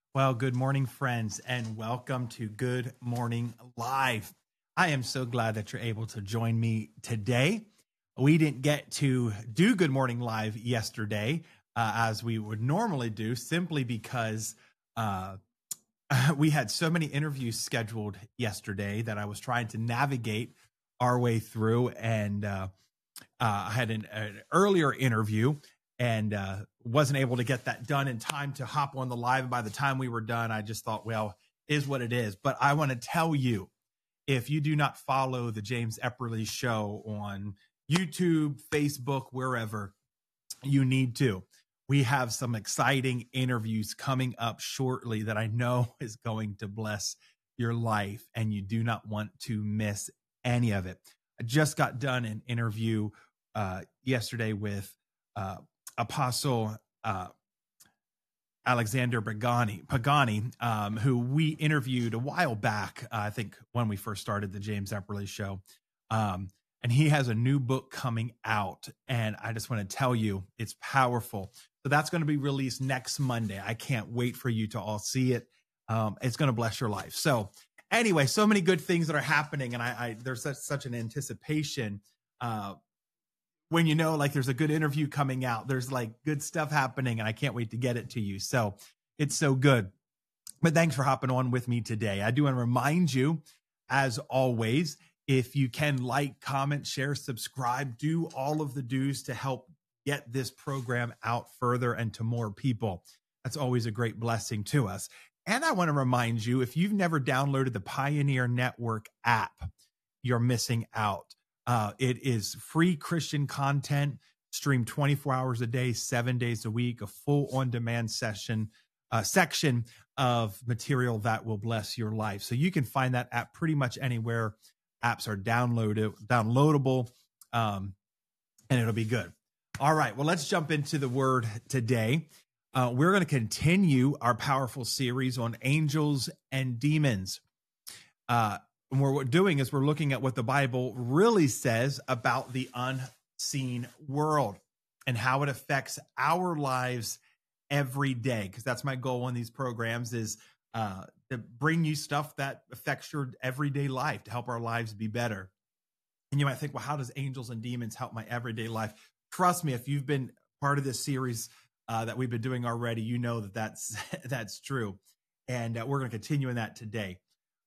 Well, good morning, friends, and welcome to Good Morning Live. I am so glad that you're able to join me today. We didn't get to do Good Morning Live yesterday as we would normally do, simply because we had so many interviews scheduled yesterday that I was trying to navigate our way through. And I had an earlier interview and wasn't able to get that done in time to hop on the live. And by the time we were done, I just thought, well, is what it is. But I want to tell you, if you do not follow the James Epperly Show on YouTube, Facebook, wherever, you need to. We have some exciting interviews coming up shortly that I know is going to bless your life, and you do not want to miss any of it. I just got done an interview yesterday with Apostle Alexander Pagani, who we interviewed a while back, I think when we first started the James Epperly Show. And he has a new book coming out, and I just want to tell you, it's powerful. So that's going to be released next Monday. I can't wait for you to all see it. It's going to bless your life. So anyway, so many good things that are happening, and there's such an anticipation when you know, like, there's a good interview coming out, there's like good stuff happening, and I can't wait to get it to you. So it's so good. But thanks for hopping on with me today. I do want to remind you, as always, if you can like, comment, share, subscribe, do all of the do's to help get this program out further and to more people. That's always a great blessing to us. And I want to remind you, if you've never downloaded the Pioneer Network app, you're missing out. It is free Christian content, streamed 24 hours a day, 7 days a week, a full on-demand section of material that will bless your life. So you can find that app pretty much anywhere apps are downloadable, and it'll be good. All right, well, let's jump into the word today. We're going to continue our powerful series on angels and demons. And what we're doing is we're looking at what the Bible really says about the unseen world and how it affects our lives every day. Because that's my goal on these programs, is to bring you stuff that affects your everyday life, to help our lives be better. And you might think, well, how does angels and demons help my everyday life? Trust me, if you've been part of this series that we've been doing already, you know that's true. And we're going to continue in that today.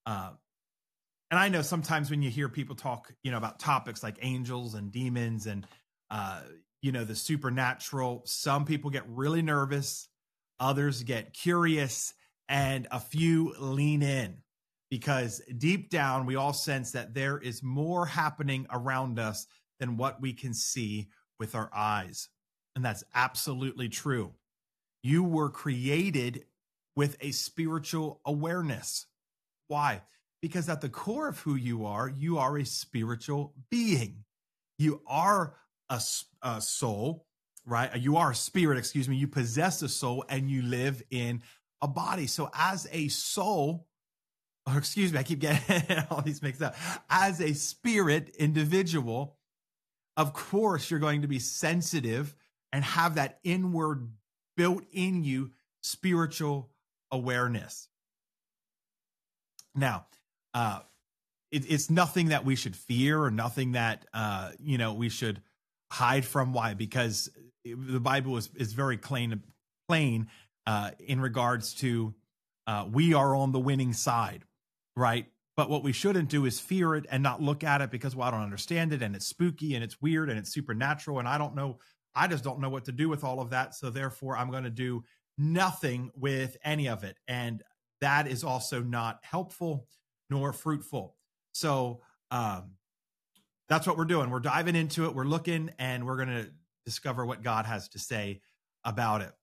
And I know sometimes when you hear people talk, about topics like angels and demons and, the supernatural, some people get really nervous, others get curious, and a few lean in, because deep down, we all sense that there is more happening around us than what we can see with our eyes. And that's absolutely true. You were created with a spiritual awareness. Why? Because at the core of who you are a spiritual being. You are a soul, right? You are a spirit, excuse me. You possess a soul and you live in a body. So as a soul, or excuse me, I keep getting all these mixed up. As a spirit individual, of course, you're going to be sensitive and have that inward built in you spiritual awareness. Now, it's nothing that we should fear or nothing that, we should hide from. Why? Because the Bible is very plain in regards to we are on the winning side, right? But what we shouldn't do is fear it and not look at it because, well, I don't understand it, and it's spooky and it's weird and it's supernatural, and I just don't know what to do with all of that. So therefore, I'm going to do nothing with any of it. And that is also not helpful nor fruitful. So that's what we're doing. We're diving into it. We're looking, and we're going to discover what God has to say about it.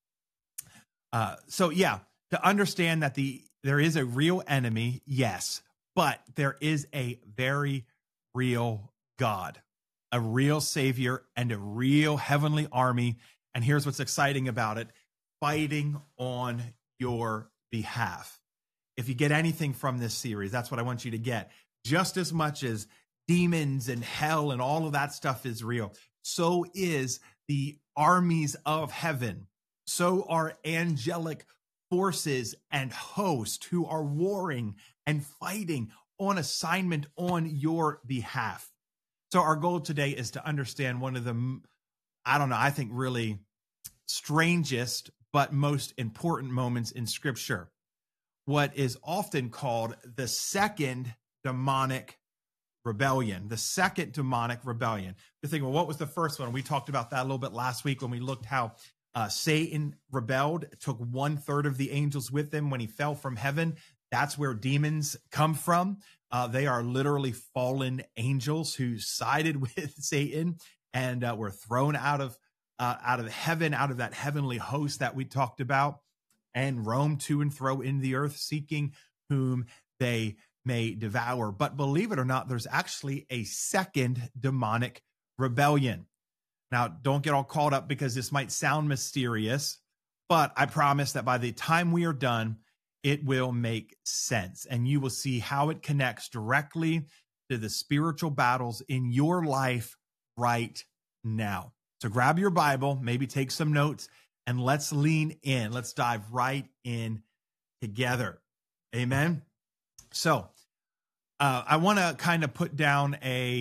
To understand that there is a real enemy, yes, but there is a very real God, a real Savior, and a real heavenly army. And here's what's exciting about it: fighting on your behalf. If you get anything from this series, that's what I want you to get. Just as much as demons and hell and all of that stuff is real, so is the armies of heaven. So are angelic forces and hosts who are warring and fighting on assignment on your behalf. So our goal today is to understand one of the, I think really strangest but most important moments in Scripture, what is often called the second demonic rebellion. The second demonic rebellion. You think, well, what was the first one? We talked about that a little bit last week when we looked how Satan rebelled, took 1/3 of the angels with him when he fell from heaven. That's where demons come from. They are literally fallen angels who sided with Satan and were thrown out of heaven, out of that heavenly host that we talked about, and roam to and fro in the earth, seeking whom they may devour. But believe it or not, there's actually a second demonic rebellion. Now, don't get all caught up because this might sound mysterious, but I promise that by the time we are done, it will make sense, and you will see how it connects directly to the spiritual battles in your life right now. So grab your Bible, maybe take some notes, and let's lean in. Let's dive right in together. Amen. So I want to kind of put down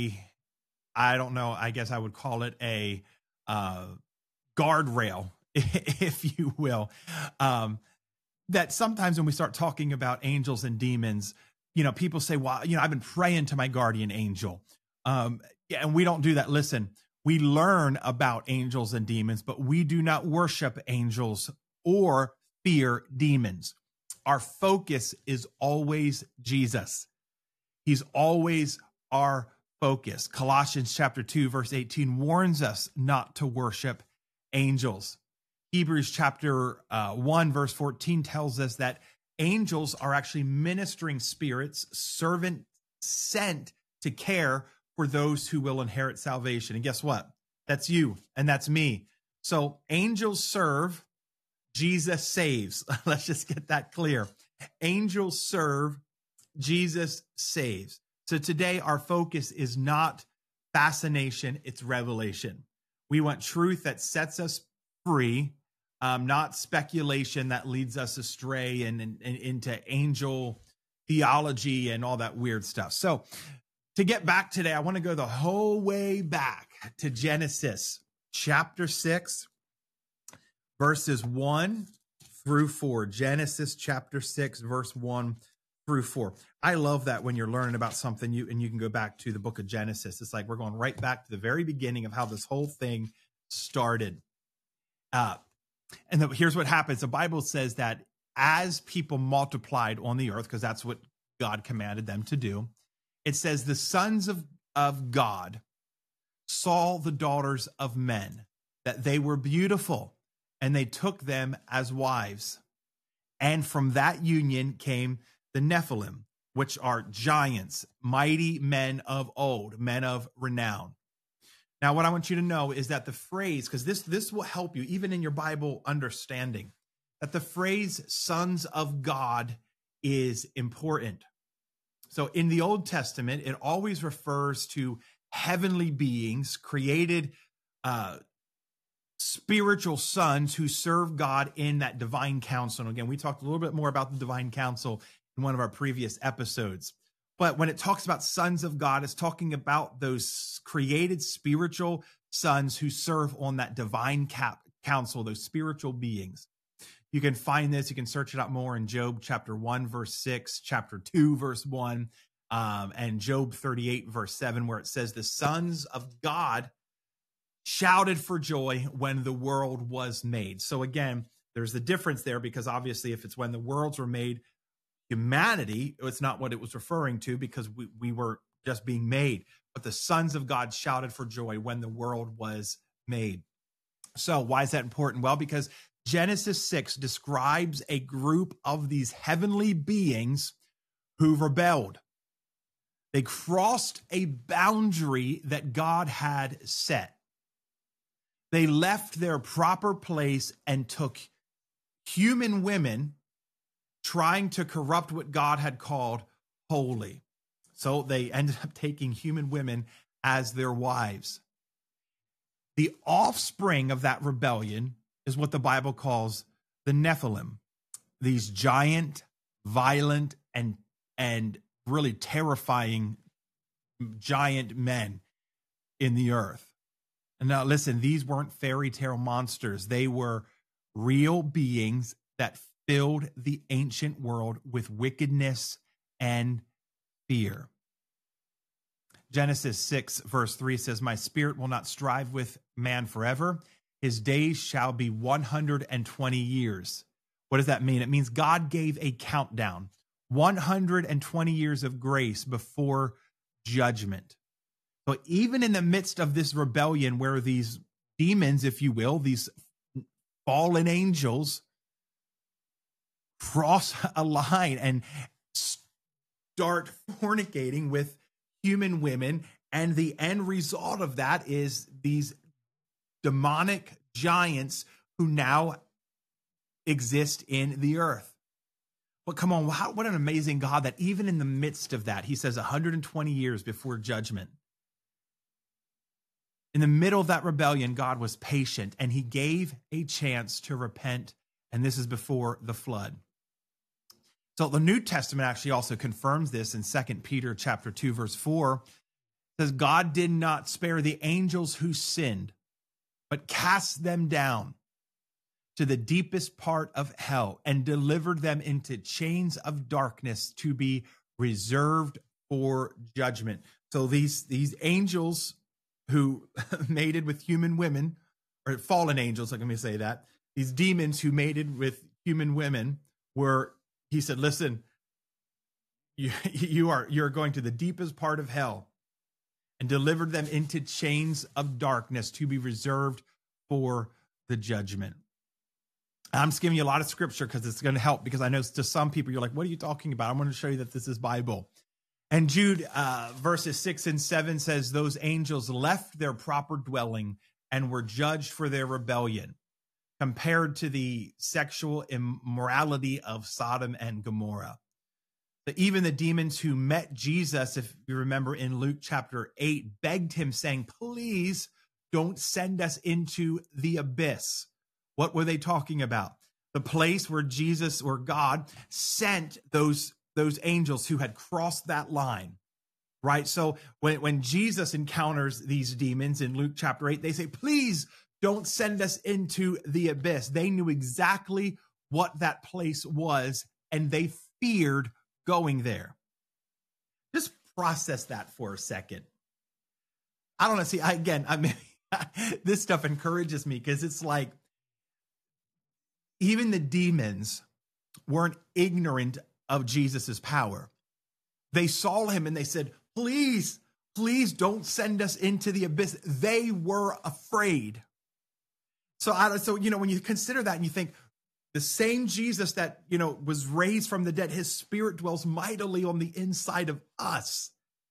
I guess I would call it a guardrail, if you will, that sometimes when we start talking about angels and demons, people say, well, I've been praying to my guardian angel. And we don't do that. Listen, we learn about angels and demons, but we do not worship angels or fear demons. Our focus is always Jesus. He's always our focus. Colossians chapter 2, verse 18 warns us not to worship angels. Hebrews chapter 1, verse 14 tells us that angels are actually ministering spirits, servant sent to care for those who will inherit salvation. And guess what? That's you and that's me. So angels serve, Jesus saves. Let's just get that clear. Angels serve, Jesus saves. So today our focus is not fascination, it's revelation. We want truth that sets us free, not speculation that leads us astray and into angel theology and all that weird stuff. So to get back today, I want to go the whole way back to Genesis chapter 6, verses 1 through 4. Genesis chapter 6, verse 1 through 4. I love that when you're learning about something, you can go back to the book of Genesis. It's like we're going right back to the very beginning of how this whole thing started. Here's what happens. The Bible says that as people multiplied on the earth, because that's what God commanded them to do, it says the sons of God saw the daughters of men, that they were beautiful, and they took them as wives. And from that union came the Nephilim, which are giants, mighty men of old, men of renown. Now, what I want you to know is that the phrase, because this will help you even in your Bible understanding, that the phrase sons of God is important. So in the Old Testament, it always refers to heavenly beings, created spiritual sons who serve God in that divine council. And again, we talked a little bit more about the divine council in one of our previous episodes. But when it talks about sons of God, it's talking about those created spiritual sons who serve on that divine council, those spiritual beings. You can find this, you can search it out more in Job chapter 1, verse 6, chapter 2, verse 1, and Job 38, verse 7, where it says the sons of God shouted for joy when the world was made. So again, there's the difference there, because obviously if it's when the worlds were made, humanity, it's not what it was referring to, because we were just being made. But the sons of God shouted for joy when the world was made. So why is that important? Well, because Genesis 6 describes a group of these heavenly beings who rebelled. They crossed a boundary that God had set. They left their proper place and took human women, trying to corrupt what God had called holy. So they ended up taking human women as their wives. The offspring of that rebellion is what the Bible calls the Nephilim. these giant, violent, and really terrifying giant men in the earth. And now listen, these weren't fairy tale monsters. They were real beings that filled the ancient world with wickedness and fear. Genesis 6 verse 3 says, "My spirit will not strive with man forever. His days shall be 120 years." What does that mean? It means God gave a countdown, 120 years of grace before judgment. So even in the midst of this rebellion where these demons, if you will, these fallen angels cross a line and start fornicating with human women, and the end result of that is these demonic giants who now exist in the earth. But come on, what an amazing God that even in the midst of that, he says 120 years before judgment. In the middle of that rebellion, God was patient and he gave a chance to repent. And this is before the flood. So the New Testament actually also confirms this in 2 Peter chapter 2, verse 4. It says, "God did not spare the angels who sinned, but cast them down to the deepest part of hell and delivered them into chains of darkness to be reserved for judgment." So these angels who mated with human women, or fallen angels, let me say that, these demons who mated with human women were, he said, listen, you're going to the deepest part of hell and delivered them into chains of darkness to be reserved for the judgment. I'm just giving you a lot of scripture because it's going to help, because I know to some people you're like, what are you talking about? I'm going to show you that this is Bible. And Jude verses 6 and 7 says, "Those angels left their proper dwelling and were judged for their rebellion, compared to the sexual immorality of Sodom and Gomorrah." But even the demons who met Jesus, if you remember in Luke chapter 8, begged him saying, "Please don't send us into the abyss." What were they talking about? The place where Jesus or God sent those angels who had crossed that line, right? So when Jesus encounters these demons in Luke chapter 8, they say, "Please don't send us into the abyss." They knew exactly what that place was, and they feared going there. Just process that for a second. I don't know. See, this stuff encourages me because it's like, even the demons weren't ignorant of Jesus's power. They saw him and they said, please don't send us into the abyss. They were afraid. So when you consider that and you think the same Jesus that, was raised from the dead, his spirit dwells mightily on the inside of us.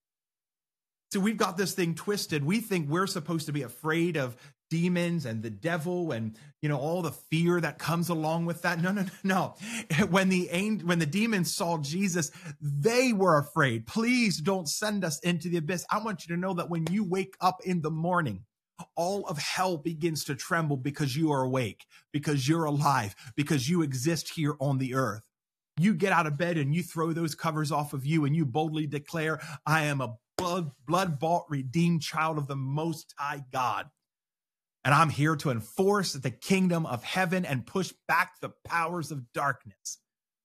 So we've got this thing twisted. We think we're supposed to be afraid of demons and the devil and, all the fear that comes along with that. No. When the demons saw Jesus, they were afraid. Please don't send us into the abyss. I want you to know that when you wake up in the morning, all of hell begins to tremble because you are awake, because you're alive, because you exist here on the earth. You get out of bed and you throw those covers off of you and you boldly declare, "I am a blood-bought, redeemed child of the Most High God. And I'm here to enforce the kingdom of heaven and push back the powers of darkness."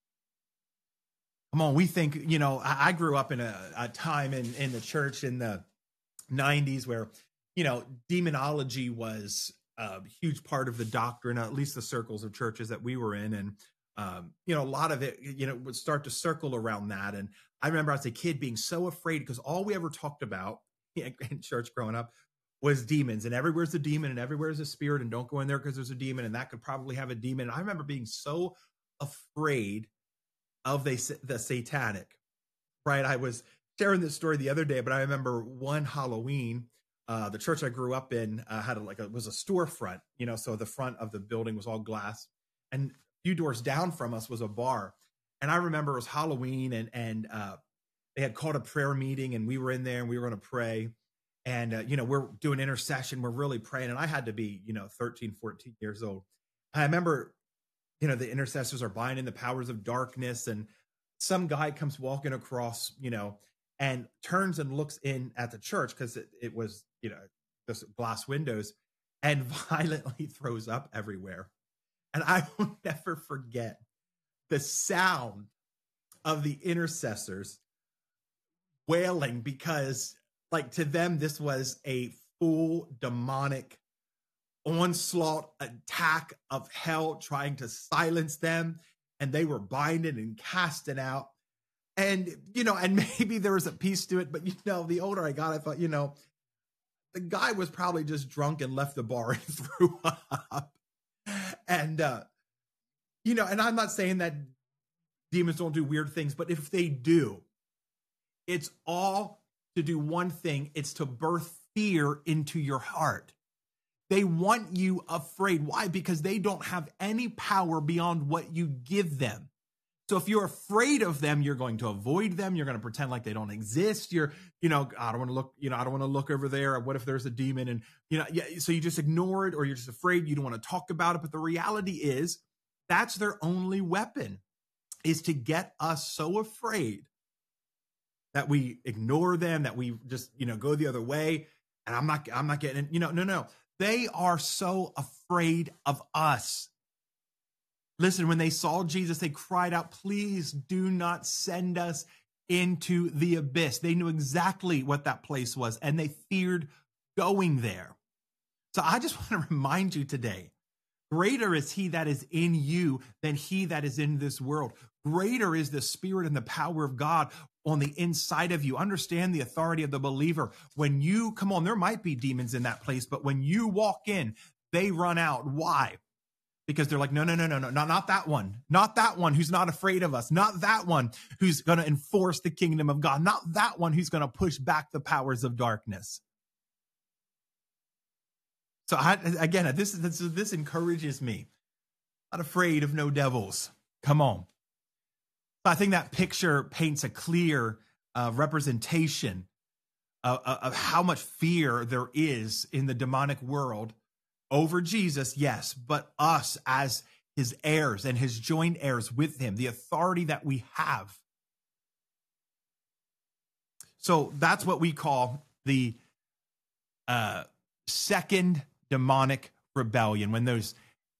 Come on, we think, I grew up in a time in the church in the 90s where, demonology was a huge part of the doctrine, at least the circles of churches that we were in. And, a lot of it, would start to circle around that. And I remember as a kid being so afraid because all we ever talked about in church growing up was demons, and everywhere's a demon and everywhere's a spirit, and don't go in there because there's a demon and that could probably have a demon. And I remember being so afraid of the satanic, right? I was sharing this story the other day, but I remember one Halloween, the church I grew up in was a storefront, so the front of the building was all glass, and a few doors down from us was a bar. And I remember it was Halloween and they had called a prayer meeting and we were in there and we were going to pray. And, we're doing intercession. We're really praying. And I had to be, 13, 14 years old. I remember the intercessors are binding the powers of darkness, and some guy comes walking across, and turns and looks in at the church because it was, just glass windows, and violently throws up everywhere. And I will never forget the sound of the intercessors wailing, because like to them, this was a full demonic onslaught attack of hell trying to silence them. And they were binding and casting out. And, and maybe there was a piece to it, but, the older I got, I thought, the guy was probably just drunk and left the bar and threw up. And, and I'm not saying that demons don't do weird things, but if they do, it's all to do one thing. It's to birth fear into your heart. They want you afraid. Why? Because they don't have any power beyond what you give them. So if you're afraid of them, you're going to avoid them. You're going to pretend like they don't exist. I don't want to look, I don't want to look over there. What if there's a demon? And, so you just ignore it, or you're just afraid. You don't want to talk about it. But the reality is that's their only weapon, is to get us so afraid that we ignore them, that we just, go the other way. And I'm not getting it. No. They are so afraid of us. Listen, when they saw Jesus, they cried out, please do not send us into the abyss. They knew exactly what that place was, and they feared going there. So I just want to remind you today, greater is he that is in you than he that is in this world. Greater is the Spirit and the power of God on the inside of you. Understand the authority of the believer. When you come on, there might be demons in that place, but when you walk in, they run out. Why? Because they're like, no, not that one. Not that one who's not afraid of us. Not that one who's going to enforce the kingdom of God. Not that one who's going to push back the powers of darkness. So this encourages me. Not afraid of no devils. Come on. I think that picture paints a clear representation of how much fear there is in the demonic world over Jesus, yes, but us as his heirs and his joint heirs with him, the authority that we have. So that's what we call the second demonic rebellion, when those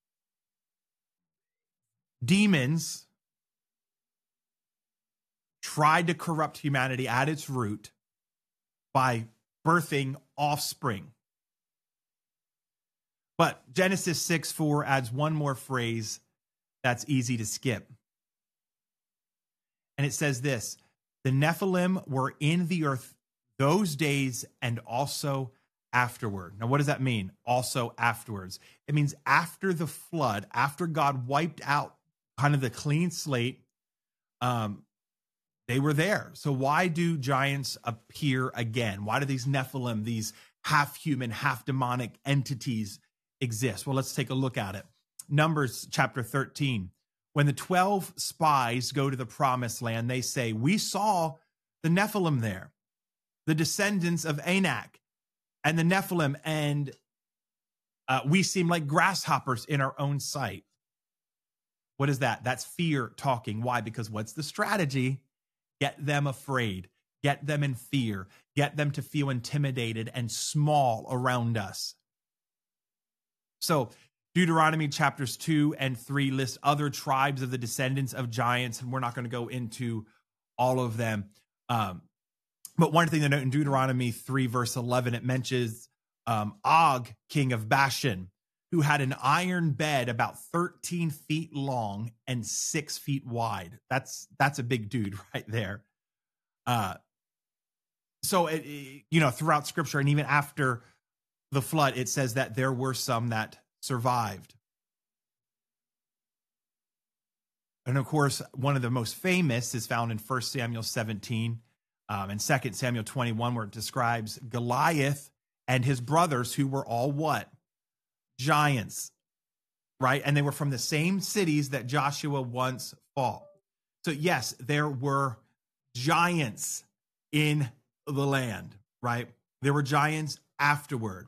demons tried to corrupt humanity at its root by birthing offspring. But Genesis 6:4 adds one more phrase that's easy to skip. And it says this: the Nephilim were in the earth those days and also afterward. Now, what does that mean? Also afterwards. It means after the flood, after God wiped out kind of the clean slate, they were there. So why do giants appear again? Why do these Nephilim, these half human, half demonic entities exist? Well, let's take a look at it. Numbers chapter 13. When the 12 spies go to the promised land, they say, we saw the Nephilim there, the descendants of Anak and the Nephilim, and we seem like grasshoppers in our own sight. What is that? That's fear talking. Why? Because what's the strategy? Get them afraid, get them in fear, get them to feel intimidated and small around us. So Deuteronomy chapters 2 and 3 list other tribes of the descendants of giants, and we're not going to go into all of them. But one thing to note in Deuteronomy 3 verse 11, it mentions Og, king of Bashan, who had an iron bed about 13 feet long and 6 feet wide. That's a big dude right there. So, throughout scripture and even after the flood, it says that there were some that survived. And of course, one of the most famous is found in 1 Samuel 17 and 2 Samuel 21, where it describes Goliath and his brothers, who were all what? Giants, right? And they were from the same cities that Joshua once fought. So yes, there were giants in the land, right? There were giants afterward.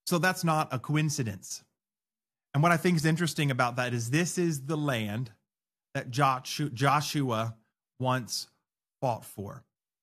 So that's not a coincidence. And what I think is interesting about that is this is the land that Joshua once fought for.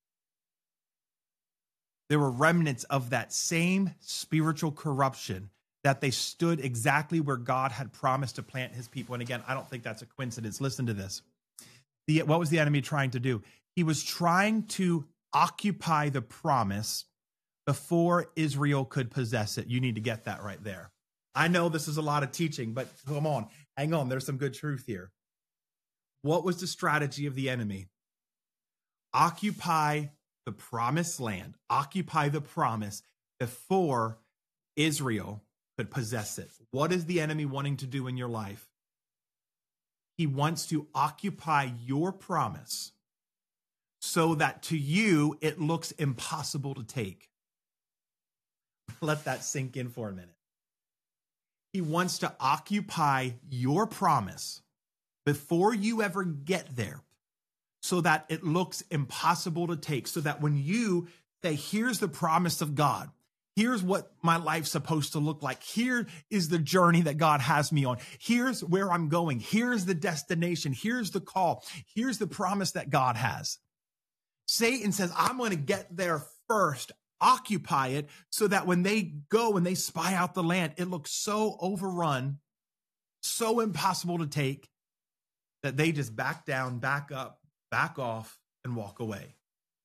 There were remnants of that same spiritual corruption that they stood exactly where God had promised to plant his people. And again, I don't think that's a coincidence. Listen to this. What was the enemy trying to do? He was trying to occupy the promise before Israel could possess it. You need to get that right there. I know this is a lot of teaching, but come on, hang on. There's some good truth here. What was the strategy of the enemy? Occupy the promised land, occupy the promise before Israel could possess it. What is the enemy wanting to do in your life? He wants to occupy your promise so that to you it looks impossible to take. Let that sink in for a minute. He wants to occupy your promise before you ever get there so that it looks impossible to take. So that when you say, here's the promise of God, here's what my life's supposed to look like, here is the journey that God has me on, here's where I'm going, here's the destination, here's the call, here's the promise that God has. Satan says, I'm going to get there first. Occupy it so that when they go and they spy out the land, it looks so overrun, so impossible to take that they just back down, back up, back off, and walk away.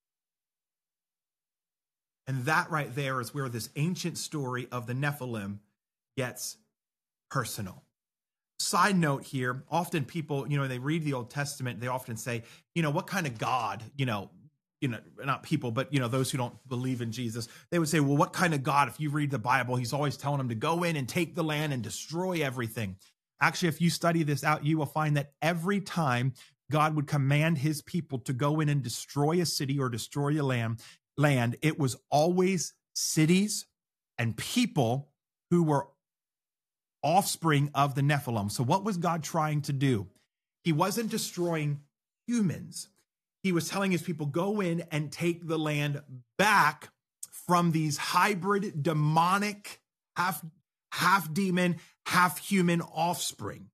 And that right there is where this ancient story of the Nephilim gets personal. Side note here, often people, they read the Old Testament, they often say, what kind of God, not people, but, those who don't believe in Jesus, they would say, well, what kind of God, if you read the Bible, he's always telling them to go in and take the land and destroy everything. Actually, if you study this out, you will find that every time God would command his people to go in and destroy a city or destroy a land, it was always cities and people who were offspring of the Nephilim. So what was God trying to do? He wasn't destroying humans. He was telling his people, go in and take the land back from these hybrid, demonic, half demon, half human offspring.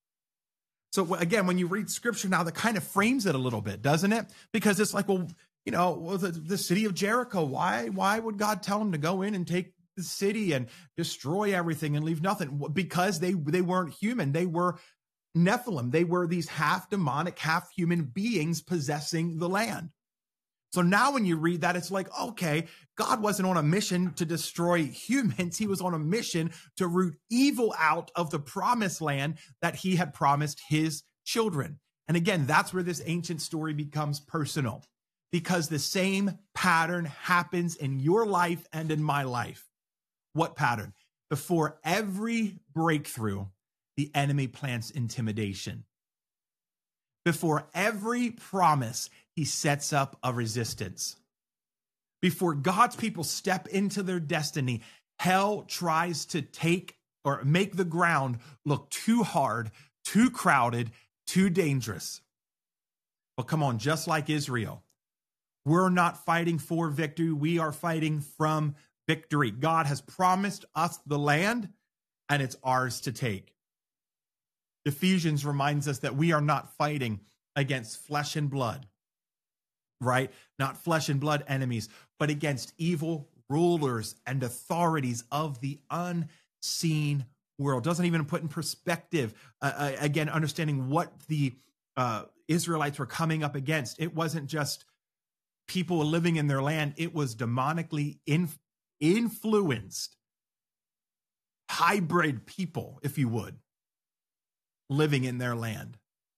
So again, when you read scripture now, that kind of frames it a little bit, doesn't it? Because it's like, the city of Jericho, why would God tell them to go in and take the city and destroy everything and leave nothing? Because they weren't human. They were Nephilim. They were these half demonic, half human beings possessing the land. So now when you read that, it's like, okay, God wasn't on a mission to destroy humans. He was on a mission to root evil out of the promised land that he had promised his children. And again, that's where this ancient story becomes personal, because the same pattern happens in your life and in my life. What pattern? Before every breakthrough, the enemy plants intimidation. Before every promise, he sets up a resistance. Before God's people step into their destiny, hell tries to take or make the ground look too hard, too crowded, too dangerous. But come on, just like Israel, we're not fighting for victory. We are fighting from victory. God has promised us the land, and it's ours to take. Ephesians reminds us that we are not fighting against flesh and blood, right? Not flesh and blood enemies, but against evil rulers and authorities of the unseen world. Doesn't even put in perspective, again, understanding what the Israelites were coming up against. It wasn't just people living in their land. It was demonically influenced, hybrid people, if you would, living in their land.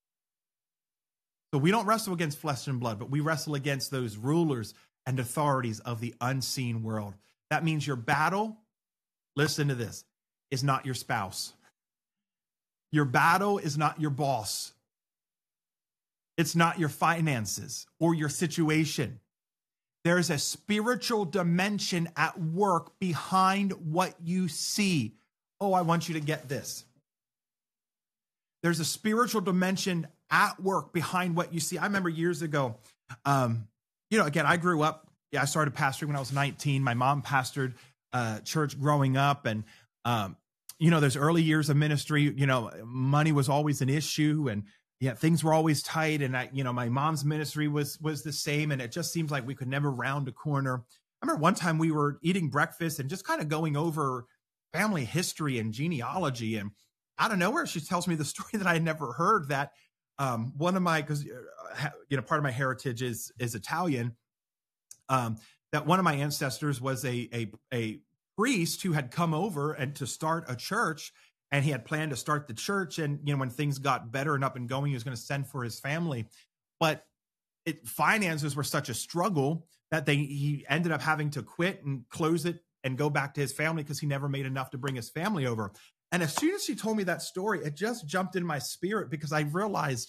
So we don't wrestle against flesh and blood, but we wrestle against those rulers and authorities of the unseen world. That means your battle, listen to this, is not your spouse. Your battle is not your boss. It's not your finances or your situation. There's a spiritual dimension at work behind what you see. Oh, I want you to get this. There's a spiritual dimension at work behind what you see. I remember years ago, again, I grew up. I started pastoring when I was 19. My mom pastored church growing up, and those early years of ministry, money was always an issue, and things were always tight. And my mom's ministry was the same, and it just seems like we could never round a corner. I remember one time we were eating breakfast and just kind of going over family history and genealogy, and out of nowhere, she tells me the story that I had never heard, that one of my, because part of my heritage is Italian, that one of my ancestors was a priest who had come over and to start a church, and he had planned to start the church. And, when things got better and up and going, he was going to send for his family. But finances were such a struggle that he ended up having to quit and close it and go back to his family because he never made enough to bring his family over. And as soon as she told me that story, it just jumped in my spirit, because I realized,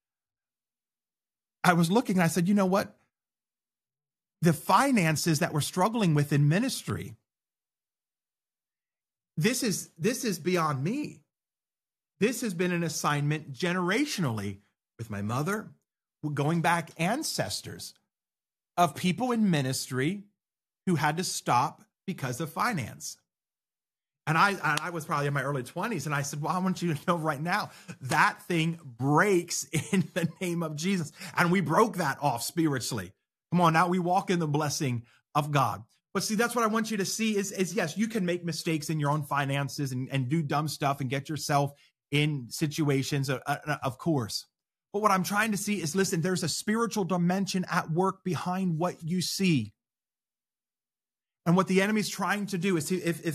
I was looking and I said, you know what? The finances that we're struggling with in ministry, this is beyond me. This has been an assignment generationally with my mother, going back ancestors of people in ministry who had to stop because of finance. And I was probably in my early 20s, and I said, well, I want you to know right now, that thing breaks in the name of Jesus. And we broke that off spiritually. Come on, now we walk in the blessing of God. But see, that's what I want you to see is yes, you can make mistakes in your own finances and do dumb stuff and get yourself in situations, of course. But what I'm trying to see is, listen, there's a spiritual dimension at work behind what you see. And what the enemy's trying to do is,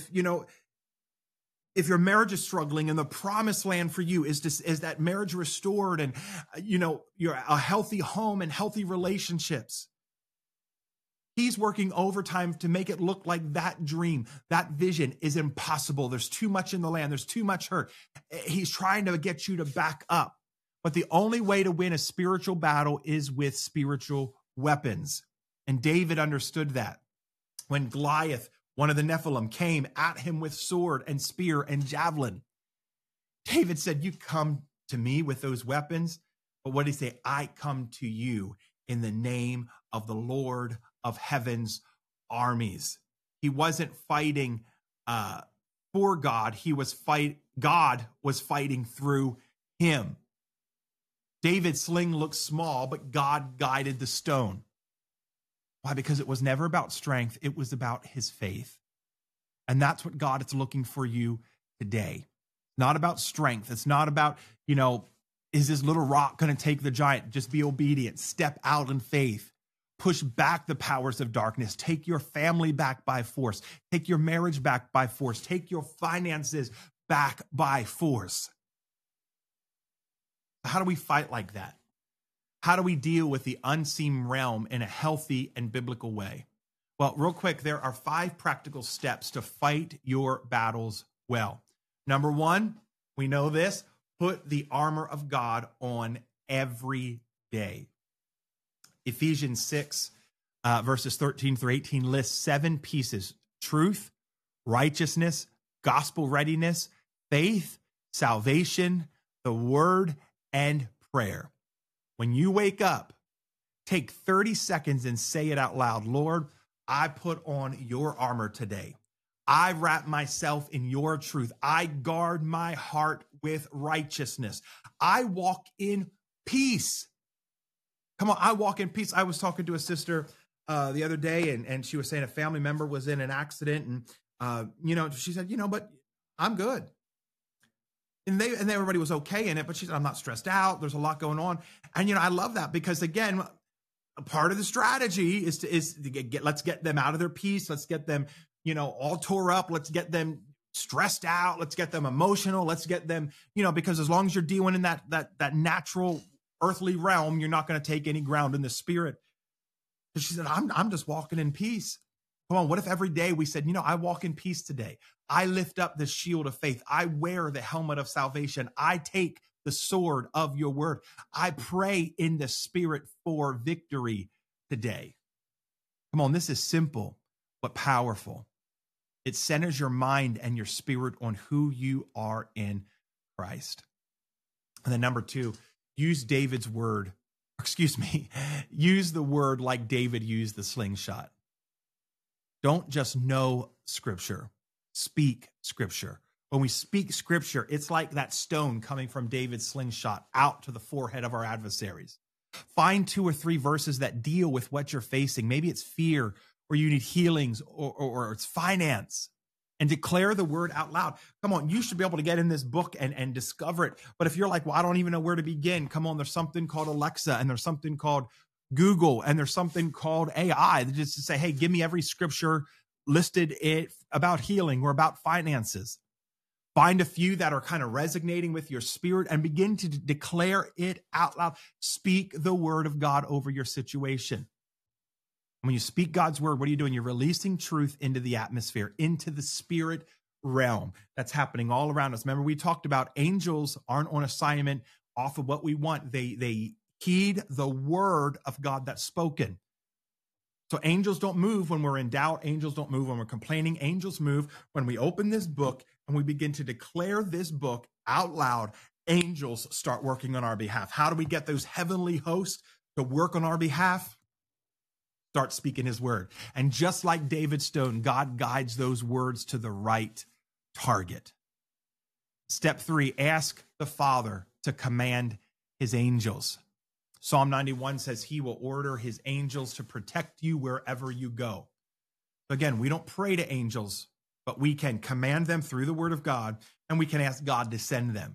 if your marriage is struggling and the promised land for you is that marriage restored, and, you're a healthy home and healthy relationships, he's working overtime to make it look like that dream, that vision is impossible. There's too much in the land. There's too much hurt. He's trying to get you to back up. But the only way to win a spiritual battle is with spiritual weapons. And David understood that. When Goliath, one of the Nephilim, came at him with sword and spear and javelin, David said, you come to me with those weapons. But what did he say? I come to you in the name of the Lord of heaven's armies. He wasn't fighting for God. God was fighting through him. David's sling looked small, but God guided the stone. Why? Because it was never about strength. It was about his faith. And that's what God is looking for you today. Not about strength. It's not about, is this little rock going to take the giant? Just be obedient. Step out in faith. Push back the powers of darkness. Take your family back by force. Take your marriage back by force. Take your finances back by force. How do we fight like that? How do we deal with the unseen realm in a healthy and biblical way? Well, real quick, there are 5 practical steps to fight your battles well. Number 1, we know this, put the armor of God on every day. Ephesians 6, verses 13 through 18 lists 7 pieces: truth, righteousness, gospel readiness, faith, salvation, the word, and prayer. When you wake up, take 30 seconds and say it out loud. Lord, I put on your armor today. I wrap myself in your truth. I guard my heart with righteousness. I walk in peace. Come on, I walk in peace. I was talking to a sister the other day, and she was saying a family member was in an accident, and she said, but I'm good. And everybody was okay in it, but she said, I'm not stressed out. There's a lot going on. And, I love that, because again, a part of the strategy is to let's get them out of their peace. Let's get them, all tore up. Let's get them stressed out. Let's get them emotional. Let's get them, because as long as you're dealing in that natural earthly realm, you're not going to take any ground in the spirit. So she said, I'm just walking in peace. Come on, what if every day we said, I walk in peace today. I lift up the shield of faith. I wear the helmet of salvation. I take the sword of your word. I pray in the spirit for victory today. Come on, this is simple but powerful. It centers your mind and your spirit on who you are in Christ. And then number 2, use David's word. Use the word like David used the slingshot. Don't just know scripture, speak scripture. When we speak scripture, it's like that stone coming from David's slingshot out to the forehead of our adversaries. Find 2 or 3 verses that deal with what you're facing. Maybe it's fear, or you need healings, or it's finance, and declare the word out loud. Come on, you should be able to get in this book and discover it. But if you're like, well, I don't even know where to begin. Come on, there's something called Alexa, and there's something called Google, and there's something called AI. Just to say, hey, give me every scripture listed it about healing or about finances. Find a few that are kind of resonating with your spirit and begin to declare it out loud. Speak the word of God over your situation. When you speak God's word, what are you doing? You're releasing truth into the atmosphere, into the spirit realm. That's happening all around us. Remember, we talked about angels aren't on assignment off of what we want. They heed the word of God that's spoken. So angels don't move when we're in doubt. Angels don't move when we're complaining. Angels move when we open this book and we begin to declare this book out loud. Angels start working on our behalf. How do we get those heavenly hosts to work on our behalf? Start speaking his word. And just like David's stone, God guides those words to the right target. Step 3, ask the Father to command his angels. Psalm 91 says he will order his angels to protect you wherever you go. Again, we don't pray to angels, but we can command them through the word of God, and we can ask God to send them.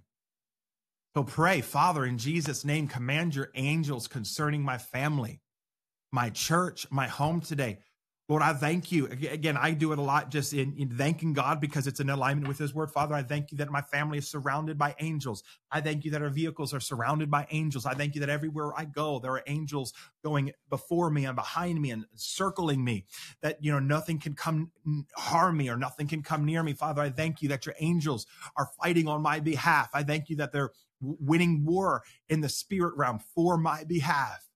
So pray, Father, in Jesus' name, command your angels concerning my family, my church, my home today. Lord, I thank you. Again, I do it a lot just in thanking God because it's in alignment with his word. Father, I thank you that my family is surrounded by angels. I thank you that our vehicles are surrounded by angels. I thank you that everywhere I go, there are angels going before me and behind me and circling me, that, nothing can come harm me or nothing can come near me. Father, I thank you that your angels are fighting on my behalf. I thank you that they're winning war in the spirit realm for my behalf.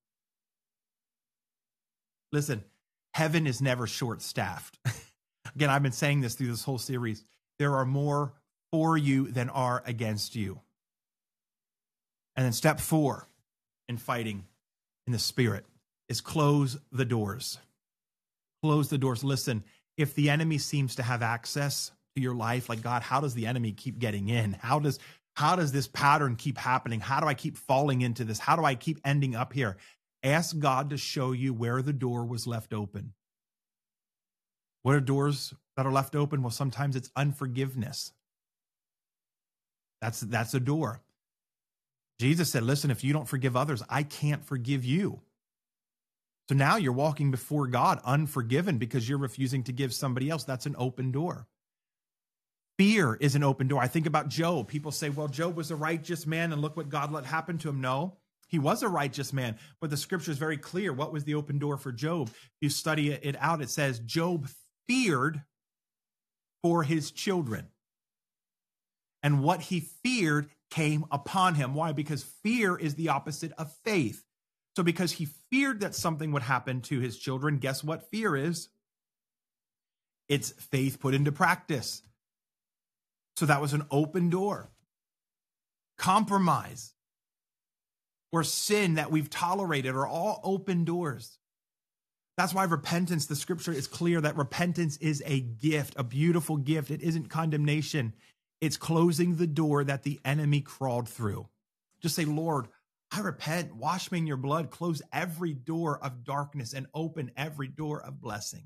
Listen, heaven is never short-staffed. Again, I've been saying this through this whole series. There are more for you than are against you. And then step 4 in fighting in the spirit is close the doors. Close the doors. Listen, if the enemy seems to have access to your life, like, God, how does the enemy keep getting in? How does this pattern keep happening? How do I keep falling into this? How do I keep ending up here? Ask God to show you where the door was left open. What are doors that are left open? Well, sometimes it's unforgiveness. That's a door. Jesus said, listen, if you don't forgive others, I can't forgive you. So now you're walking before God unforgiven because you're refusing to give somebody else. That's an open door. Fear is an open door. I think about Job. People say, well, Job was a righteous man and look what God let happen to him. No. He was a righteous man, but the scripture is very clear. What was the open door for Job? If you study it out, it says Job feared for his children. And what he feared came upon him. Why? Because fear is the opposite of faith. So because he feared that something would happen to his children, guess what fear is? It's faith put into practice. So that was an open door. Compromise or sin that we've tolerated are all open doors. That's why repentance, the scripture is clear that repentance is a gift, a beautiful gift. It isn't condemnation. It's closing the door that the enemy crawled through. Just say, Lord, I repent. Wash me in your blood. Close every door of darkness and open every door of blessing.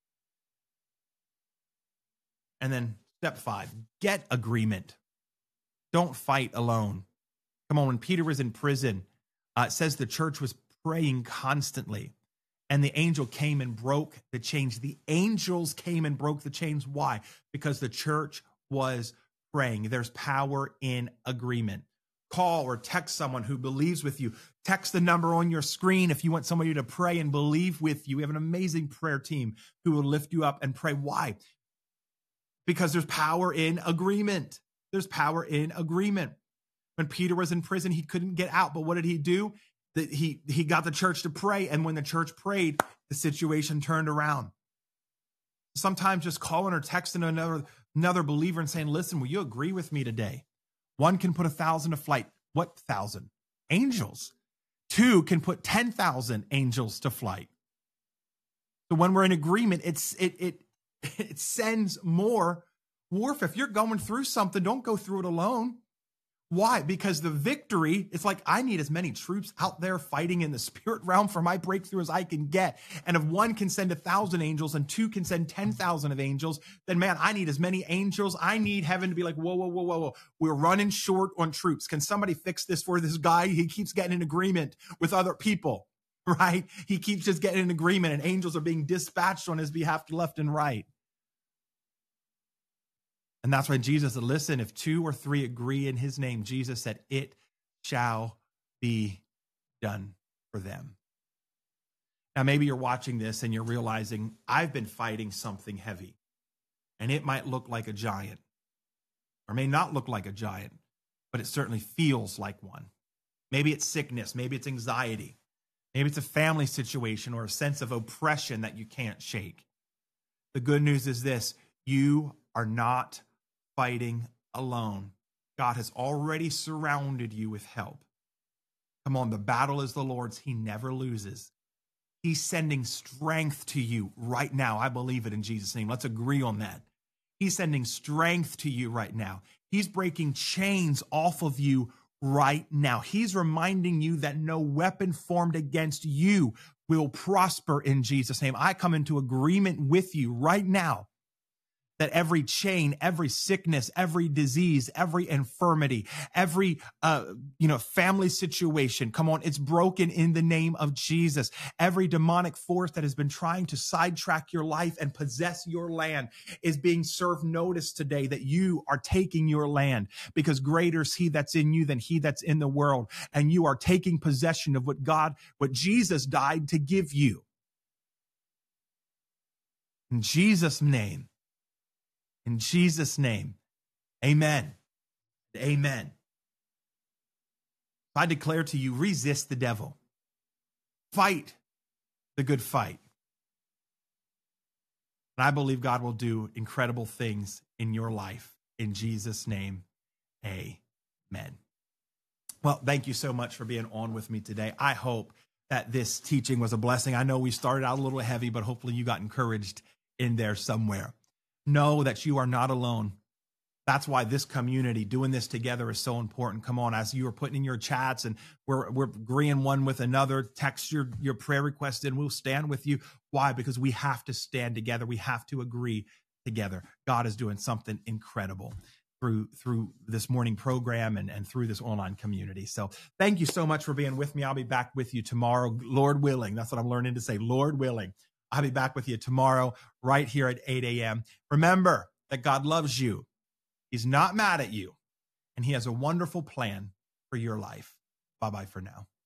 And then step 5, get agreement. Don't fight alone. Come on, when Peter was in prison, it says the church was praying constantly, and the angel came and broke the chains. The angels came and broke the chains. Why? Because the church was praying. There's power in agreement. Call or text someone who believes with you. Text the number on your screen if you want somebody to pray and believe with you. We have an amazing prayer team who will lift you up and pray. Why? Because there's power in agreement. There's power in agreement. When Peter was in prison, he couldn't get out. But what did he do? He got the church to pray. And when the church prayed, the situation turned around. Sometimes just calling or texting another believer and saying, listen, will you agree with me today? 1 can put 1,000 to flight. What 1,000? Angels. 2 can put 10,000 angels to flight. So when we're in agreement, it sends more warfare. If you're going through something, don't go through it alone. Why? Because the victory, it's like, I need as many troops out there fighting in the spirit realm for my breakthrough as I can get. And if one can send 1,000 angels and two can send 10,000 of angels, then man, I need as many angels. I need heaven to be like, whoa, whoa, whoa, whoa, whoa. We're running short on troops. Can somebody fix this for this guy? He keeps getting in agreement with other people, right? He keeps just getting in agreement, and angels are being dispatched on his behalf to left and right. And that's why Jesus said, listen, if 2 or 3 agree in his name, Jesus said, it shall be done for them. Now, maybe you're watching this and you're realizing, I've been fighting something heavy, and it might look like a giant, or may not look like a giant, but it certainly feels like one. Maybe it's sickness, maybe it's anxiety, maybe it's a family situation or a sense of oppression that you can't shake. The good news is this: you are not fighting alone. God has already surrounded you with help. Come on, the battle is the Lord's. He never loses. He's sending strength to you right now. I believe it in Jesus' name. Let's agree on that. He's sending strength to you right now. He's breaking chains off of you right now. He's reminding you that no weapon formed against you will prosper in Jesus' name. I come into agreement with you right now that every chain, every sickness, every disease, every infirmity, every family situation, come on, it's broken in the name of Jesus. Every demonic force that has been trying to sidetrack your life and possess your land is being served notice today that you are taking your land, because greater is he that's in you than he that's in the world. And you are taking possession of what Jesus died to give you. In Jesus' name. In Jesus' name, amen. Amen. I declare to you, resist the devil. Fight the good fight. And I believe God will do incredible things in your life. In Jesus' name, amen. Well, thank you so much for being on with me today. I hope that this teaching was a blessing. I know we started out a little heavy, but hopefully you got encouraged in there somewhere. Know that you are not alone. That's why this community, doing this together, is so important. Come on, as you are putting in your chats and we're agreeing one with another, text your prayer request in. We'll stand with you. Why? Because we have to stand together. We have to agree together. God is doing something incredible through this morning program and through this online community. So thank you so much for being with me. I'll be back with you tomorrow, Lord willing. That's what I'm learning to say, Lord willing. I'll be back with you tomorrow right here at 8 a.m. Remember that God loves you. He's not mad at you. And he has a wonderful plan for your life. Bye-bye for now.